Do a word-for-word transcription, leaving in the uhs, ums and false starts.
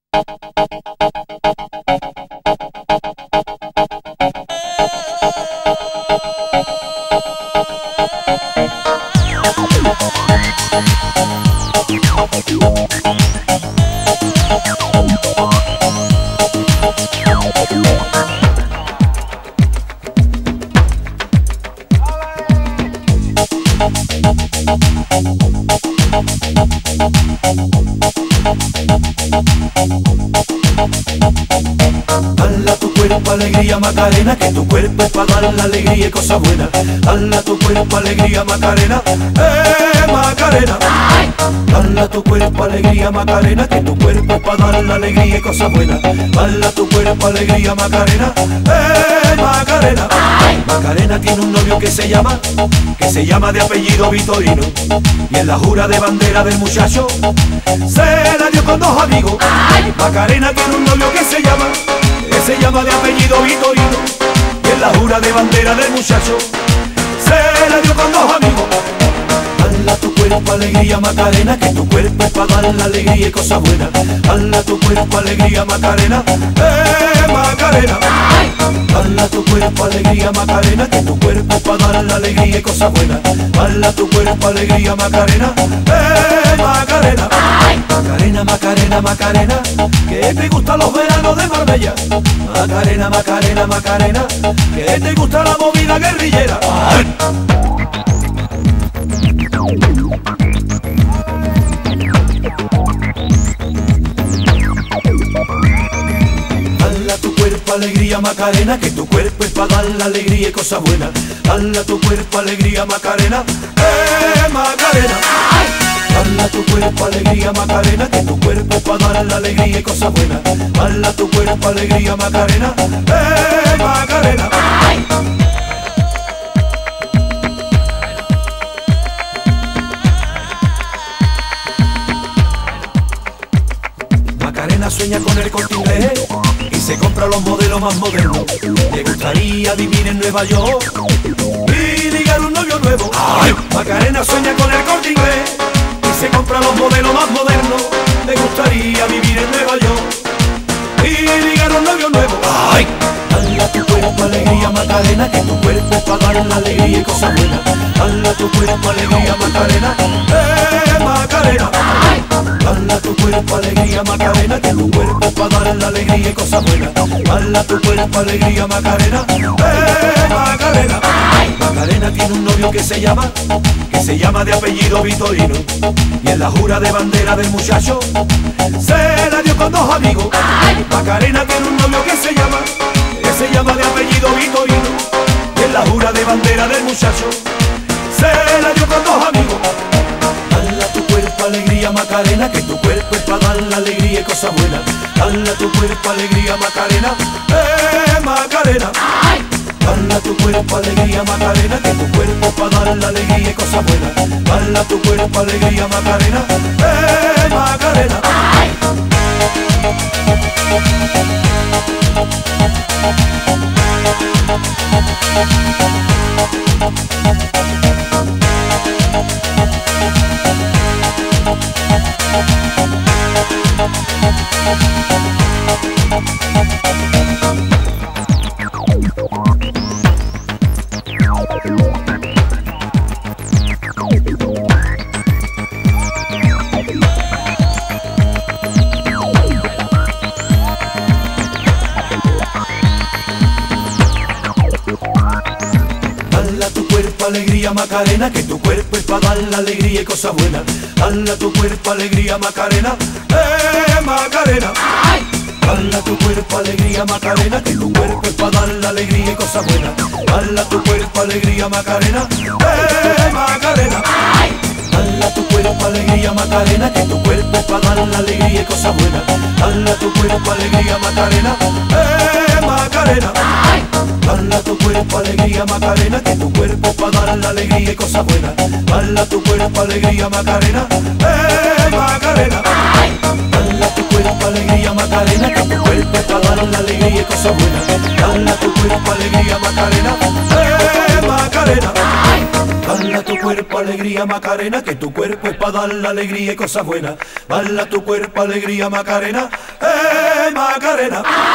Dale a tu cuerpo alegría Macarena, que tu cuerpo es para dar la alegría y cosas buenas. Dale a tu cuerpo alegría Macarena, eh Macarena. Dale a tu cuerpo alegría Macarena, que tu cuerpo es para dar la alegría y cosas buenas. Dale a tu cuerpo alegría Macarena, eh Macarena. Macarena tiene un novio que se llama, que se llama de apellido Vitorino, y en la jura de bandera del muchacho se la dio con dos amigos. Macarena tiene un novio que se llama, que se llama de apellido Vitorino, y en la jura de bandera del muchacho se la dio con dos amigos. Dale a tu cuerpo alegría Macarena, que tu cuerpo es para dar la alegría y cosas buenas. Dale a tu cuerpo alegría Macarena, eh Macarena. Dale a tu cuerpo alegría Macarena, que tu cuerpo es para dar la alegría y cosas buenas. Dale a tu cuerpo alegría Macarena, eh Macarena. Macarena, Macarena, Macarena, que te gustan los veranos de Marbella. Macarena, Macarena, Macarena, que te gusta la movida guerrillera. Dale a tu cuerpo alegría Macarena, que tu cuerpo es para dar la alegría y cosas buenas. Dale a tu cuerpo alegría Macarena, eh Macarena. Dale a tu cuerpo alegría Macarena, que tu cuerpo es para dar la alegría y cosas buenas. Dale a tu cuerpo alegría Macarena, eh Macarena. Macarena sueña con el Corte Inglés y se compra los modelos más modernos. Le gustaría vivir en Nueva York y ligar un novio nuevo. ¡Ay! Macarena sueña con el Corte Inglés y se compra los modelos más modernos. Le gustaría vivir en Nueva York y ligar un novio nuevo. ¡Ay! Dale a tu cuerpo alegría Macarena, que tu cuerpo es para dar la alegría y cosas buenas. Dale a tu cuerpo alegría Macarena, eh Macarena. Dale a tu cuerpo alegría Macarena, que tu cuerpo es para dar la alegría y cosas buenas. Dale a tu cuerpo alegría Macarena, eh Macarena. Macarena tiene un novio que se llama, que se llama de apellido Vitorino, y en la jura de bandera del muchacho se la dio con dos amigos. Macarena tiene un novio que se llama, que se llama de apellido Vitorino, y en la jura de bandera del muchacho se la dio con dos amigos. Dale a tu cuerpo alegría Macarena, que tu cuerpo es para dar la alegría y cosas buenas. Dale a tu cuerpo alegría Macarena, eh Macarena. Dale a tu cuerpo alegría Macarena, que tu cuerpo es para dar la alegría y cosas buenas. Dale a tu cuerpo alegría Macarena, eh Macarena. Alegría Macarena, que tu cuerpo es para dar la alegría y cosas buenas. Dale a tu cuerpo alegría Macarena, eh Macarena. Dale a tu cuerpo alegría Macarena, que tu cuerpo es para dar la alegría y cosas buenas. Dale a tu cuerpo alegría Macarena, eh Macarena. Dale a tu cuerpo alegría Macarena, que tu cuerpo es para dar la alegría y cosas buenas. Dale a tu cuerpo alegría Macarena, eh Macarena. Dale a tu cuerpo alegría Macarena, que tu cuerpo es para dar la alegría y cosas buenas. Dale a tu cuerpo alegría Macarena, eh Macarena. Dale a tu cuerpo alegría Macarena, que tu cuerpo es para dar la alegría y cosas buenas. Dale a tu cuerpo alegría Macarena, eh Macarena. Dale a tu cuerpo alegría Macarena, que tu cuerpo es para dar la alegría y cosas buenas. Dale a tu cuerpo alegría Macarena, eh, Macarena.